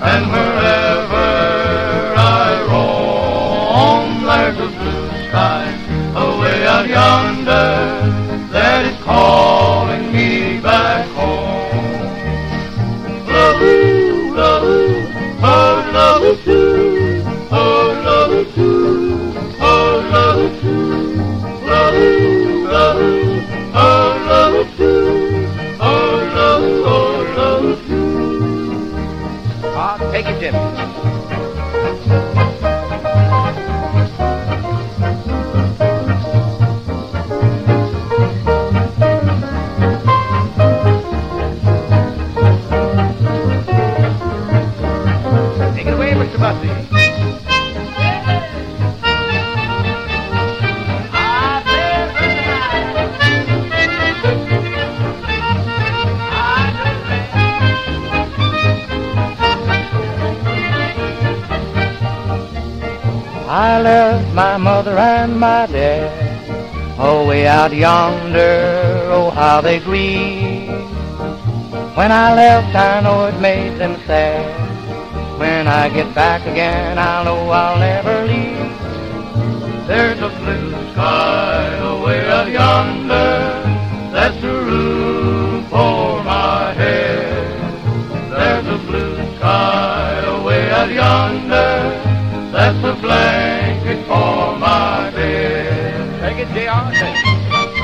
And wherever I roam, there's a blue sky away out yonder that is calling me back home. Love-oo, love-oo, oh love-oo-too, oh love-oo-too, oh love-oo-too, love-oo, love-oo, oh love-oo-too, oh love-oo, oh love-oo-too. Ah, take it, Jimmy. Take it away, Mr. Bussy. I left my mother and my dad away out yonder, oh how they grieve. When I left I know it made them sad. When I get back again I know I'll never leave. There's a blue sky away out yonder, that's the roof for my head. There's a blue sky away out yonder, that's the blanket for my bed. Take it, J.R. Take it.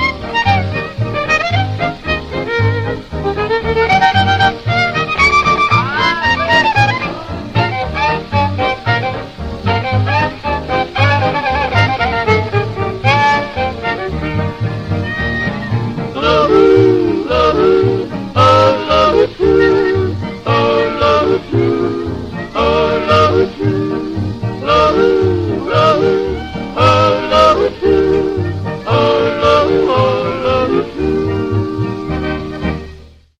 Love-oo, love-oo, oh love-oo-too, oh love-oo-too, oh love-oo-too.